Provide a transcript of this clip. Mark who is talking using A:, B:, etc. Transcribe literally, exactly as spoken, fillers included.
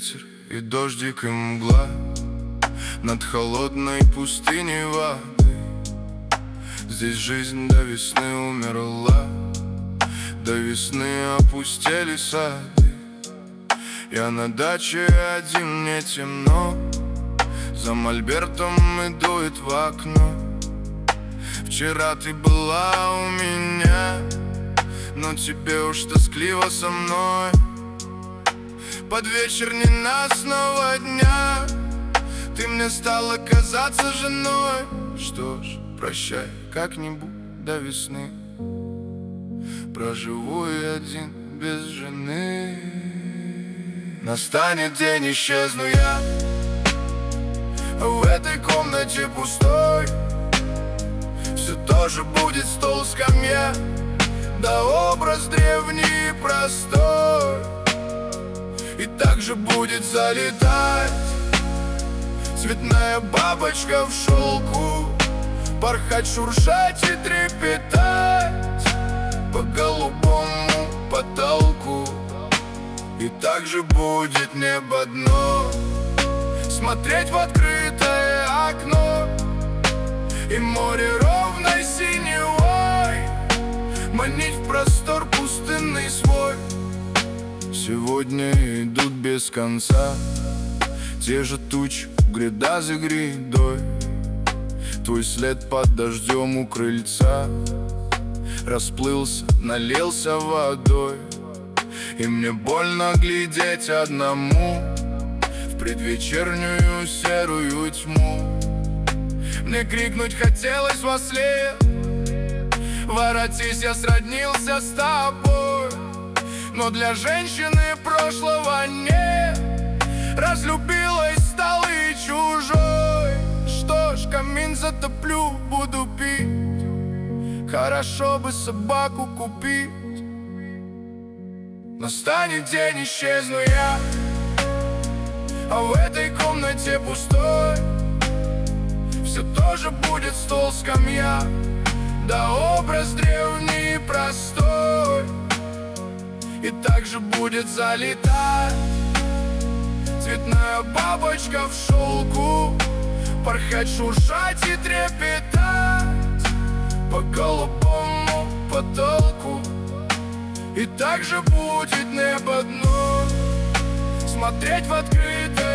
A: ветер, и дождик, и мгла над холодной пустыней воды. Здесь жизнь до весны умерла, до весны опустели сады. Я на даче один, мне темно, за мольбертом и дует в окно. Вчера ты была у меня, но тебе уж тоскливо со мной. Под вечер ненастного дня ты мне стала казаться женой. Что ж, прощай, как-нибудь до весны проживу я один без жены. Настанет день, исчезну я в этой комнате пустой. Все тоже будет стол, скамья, да образ древний и простой. И также будет залетать цветная бабочка в шелку, порхать, шуршать и трепетать по голубому потолку. И также будет небо дно, смотреть в открытое окно, и море ровной синевой манить в простор пустынный свой. Сегодня идут без конца те же тучи, гряда за грядой. Твой след под дождем у крыльца расплылся, налился водой. И мне больно глядеть одному в предвечернюю серую тьму. Мне крикнуть хотелось во след: воротись, я сроднился с тобой. Но для женщины прошлого нет, разлюбилась, стала и чужой. Что ж, камин затоплю, буду пить, хорошо бы собаку купить. Настанет день, исчезну я, а в этой комнате пустой. Все тоже будет стол, скамья, да образ древний и простой. И также будет залетать цветная бабочка в шелку, порхать, шуршать и трепетать по голубому потолку. И также будет небо дно, смотреть в открытое